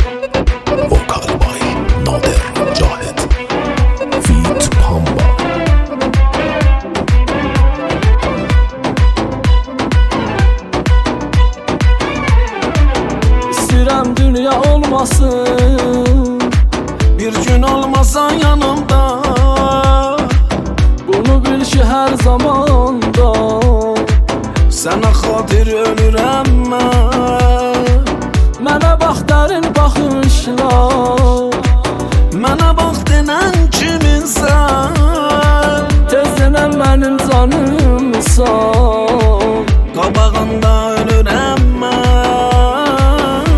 Vokal by Nader Cahit Feat Pamba. İstirəm dünya olmasın, bir gün olmasan yanımda. Bunu bil ki her zamanda sənə xatir ölürəm mən. Mənə bax dərin baxışla, mənə bax denən kiminsən. Tez denən mənim canımsan, qabağında ölürəm mən.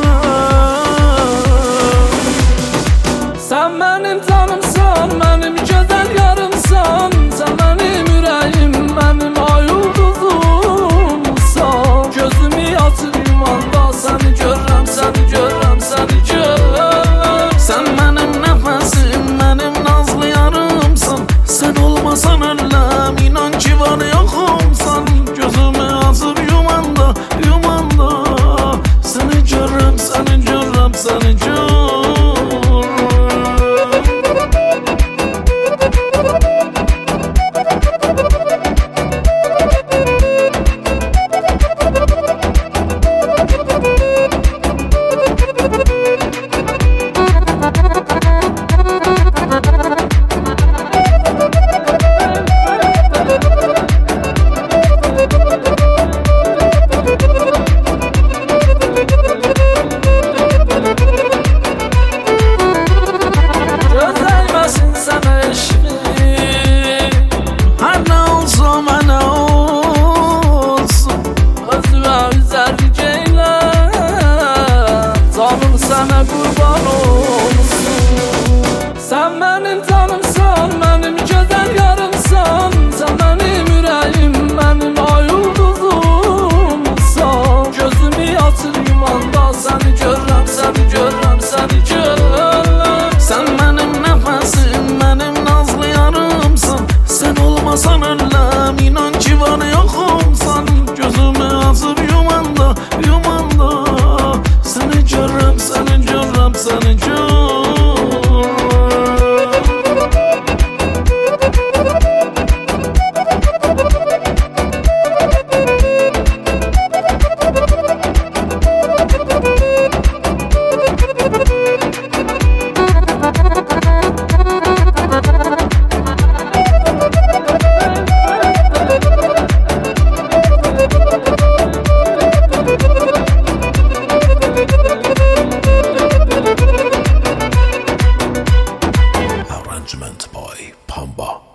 Sən mənim canımsan, mənim gözəl yarımsan. Sən mənim ürəyim, mənim ay ulduzumsan. Gözümü açıb yumanda səni görürəm, səni görürəm, səni görürəm. Sən mənim nəfəsim, mənim nazlı yarımsan. Sən olmasan öləm, inan ki var yoxumsan. Gözümü açıb yumanda, yumanda səni görürəm, səni görürəm, səni görürəm. Sənə qurban olsun. Sən mənim canımsan, mənim gözəl yarımsan. Sən mənim ürəyim, mənim ay ulduzumsan. Gözümü açır yumanda səni görürəm, səni görürəm, səni görürəm. Sən mənim nəfəsim, mənim nazlı yarımsan. Sən olmasan öləm, inan ki var yoxumsan. Gözümü açıb yumanda, yumanda səni görürəm, səni görürəm, səni görürəm. Arrangement by Pamba.